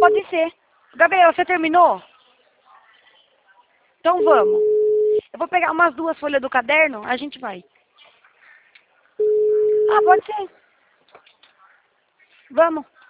Pode ser. Gabriel, você terminou? Então vamos. Eu vou pegar umas 2 folhas do caderno, a gente vai. Ah, pode ser. Vamos.